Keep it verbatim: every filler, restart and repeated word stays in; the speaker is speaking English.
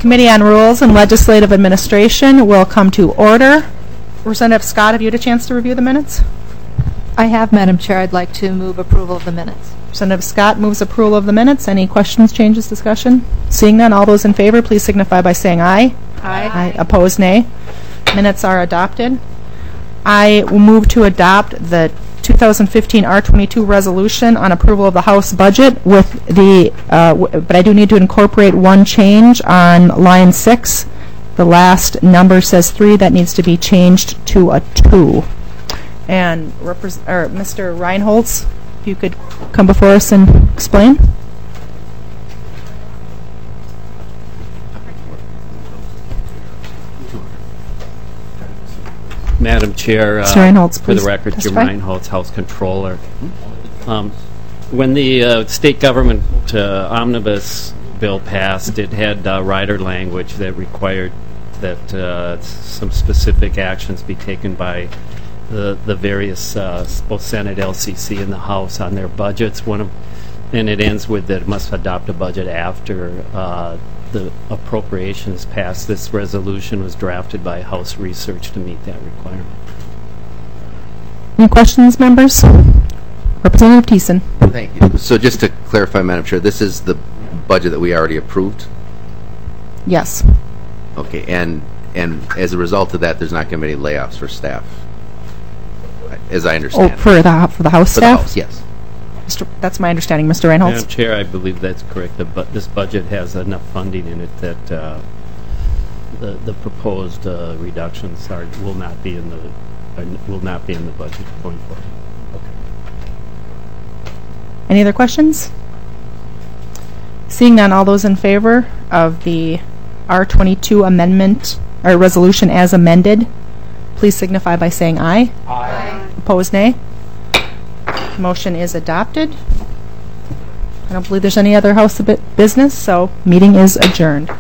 Committee on Rules and Legislative Administration will come to order. Representative Scott, have you had a chance to review the minutes? I have, Madam Chair. I'd like to move approval of the minutes. Representative Scott moves approval of the minutes. Any questions, changes, discussion? Seeing none, all those in favor, please signify by saying aye. Aye. Aye. Opposed, nay. Minutes are adopted. I will move to adopt the two thousand fifteen R twenty-two resolution on approval of the House budget with the, uh, w but I do need to incorporate one change on line six. The last number says three. That needs to be changed to a two. And repres or Mister Reinholtz, if you could come before us and explain. Madam Chair, uh, Mister Reinholtz, for the please record, Jim testify. Reinholtz, House Controller. Um, when the uh, state government uh, omnibus bill passed, it had uh, rider language that required that uh, some specific actions be taken by the the various uh, both Senate, L C C, and the House on their budgets. One of, and it ends with that it must adopt a budget after uh, the appropriations passed. This resolution was drafted by House Research to meet that requirement. Any questions, members? Representative Thiessen. Thank you. So just to clarify, Madam Chair, this is the budget that we already approved? Yes. Okay, and and as a result of that, there's not going to be any layoffs for staff, as I Oh, understand. for the for the House For the staff. House, yes. Mister That's my understanding, Mister Reinholtz. Madam Chair, I believe that's correct. The bu this budget has enough funding in it that uh, the the proposed uh, reductions are will not be in the are, will not be in the budget going forward. Any other questions? Seeing none, all those in favor of the R twenty-two amendment or resolution as amended, please signify by saying aye. Aye. Opposed, nay. Motion is adopted. I don't believe there's any other House bu- business, so meeting is adjourned.